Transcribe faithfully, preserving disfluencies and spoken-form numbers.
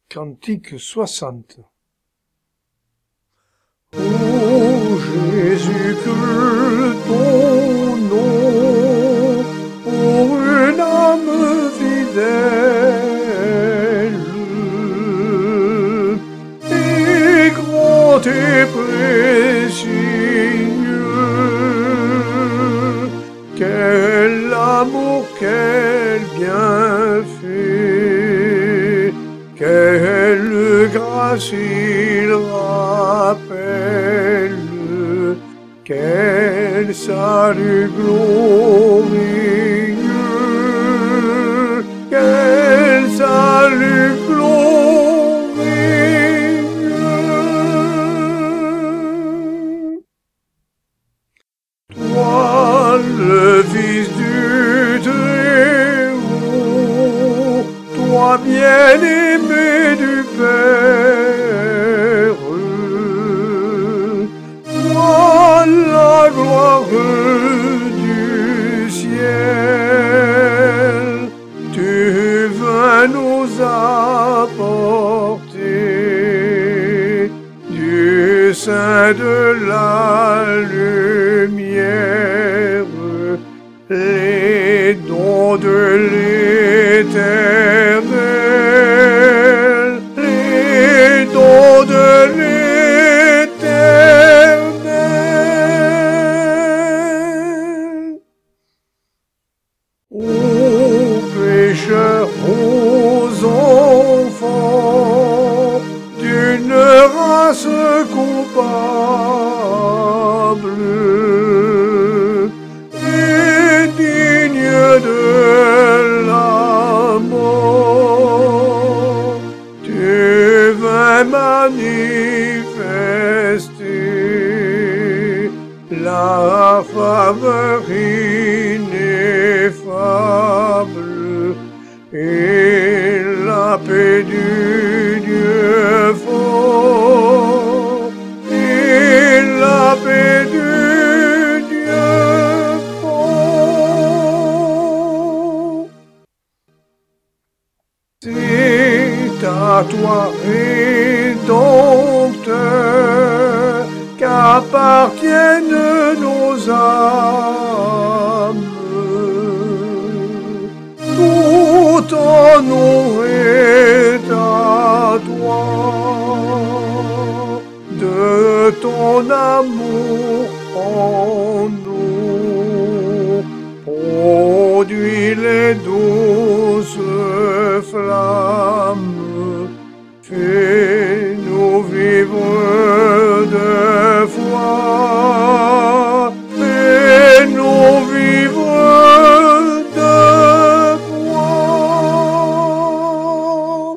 Cantique soixante. Ô Jésus, que ton nom, pour une âme fidèle, est grand et précieux. Quel amour, quel bienfait, quelle grâce il rappelle, quel salut glorieux, quel salut glorieux. Toi, le Fils du Très-Haut, toi bien-aimé du Père, toi la gloire du ciel, tu vas nous apporter du sein de la lumière les dons de l'Éternel, les dons de l'Éternel. Aux pécheurs, aux enfants d'une race coupable, de la mort, tu vas manifester la faveur ineffable et la paix du Dieu fort, et la paix du Dieu fort. C'est à toi, Rédempteur, qu'appartiennent nos âmes. Tout honneur est à toi, de ton amour en nous, produis les douces flammes, fais-nous vivre